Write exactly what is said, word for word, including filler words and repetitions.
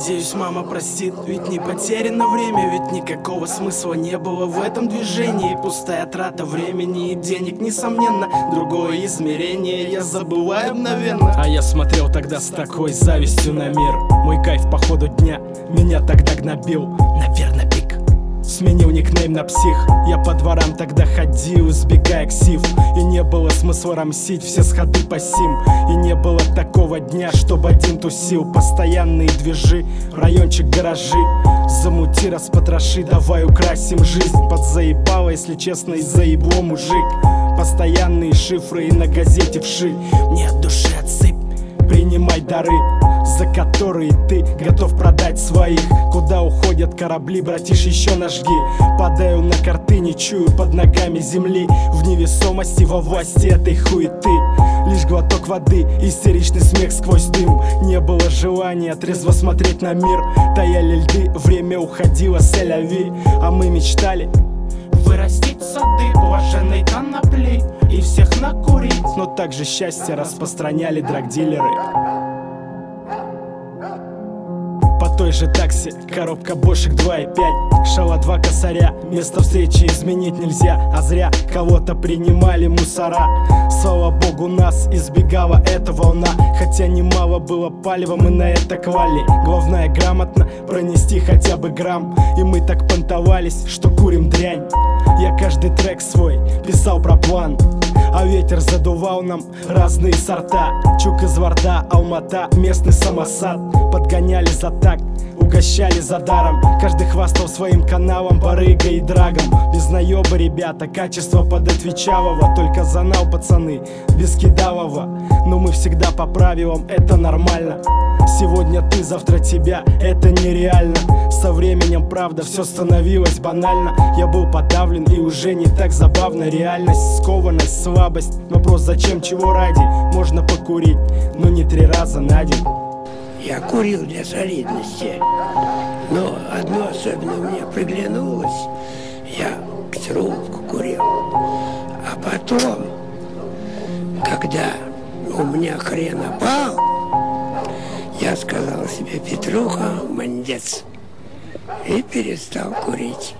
Надеюсь, мама простит, ведь не потеряно время, ведь никакого смысла не было в этом движении. Пустая трата времени и денег, несомненно, другое измерение я забываю мгновенно. А я смотрел тогда с такой завистью на мир. Мой кайф по ходу дня меня тогда гнобил. Наверно, пик. Сменил никнейм на псих. Я по дворам тогда ходил, избегая ксив. И не было смысла рамсить все сходы по сим. И не было такого дня, чтобы один тусил. Постоянные движи, райончик гаражи. Замути, распотроши, давай украсим жизнь. Подзаебало, если честно, и заебло мужик. Постоянные шифры и на газете вши. Мне от души отсыпь, принимай дары, за которые ты готов продать своих. Куда уходят корабли, братиш, еще нажги. Падаю на карты, не чую под ногами земли. В невесомости, во власти этой хуеты. Лишь глоток воды, истеричный смех сквозь дым. Не было желания трезво смотреть на мир. Таяли льды, время уходило сель-ля-ви. А мы мечтали вырастить сады блаженной конопли и всех накурить. Но также счастье распространяли драгдилеры. По той же такси, коробка бошек два и пять. Шала два косаря, место встречи изменить нельзя. А зря кого-то принимали мусора. Слава богу, нас избегала эта волна. Хотя немало было палева, мы на это клали. Главное грамотно пронести хотя бы грамм. И мы так понтовались, что курим дрянь. Я каждый трек свой писал про план, а ветер задувал нам разные сорта. Чук из Варда, Алмата, местный самосад. Подгоняли за такт, угощали за даром. Каждый хвастал своим каналом, барыгой и драгом. Без наеба, ребята, качество подотвечалого. Только занал, пацаны, без кидалова. Но мы всегда по правилам, это нормально. Сегодня ты, завтра тебя, это нереально. Со временем, правда, все становилось банально. Я был подавлен и уже не так забавно. Реальность, скованность, слабость. Вопрос зачем, чего ради. Можно покурить, но не три раза на день. Я курил для солидности, но одно особенно мне приглянулось. Я трубку курил. А потом, когда у меня хрен опал, я сказал себе: Петруха, мандец, и перестал курить.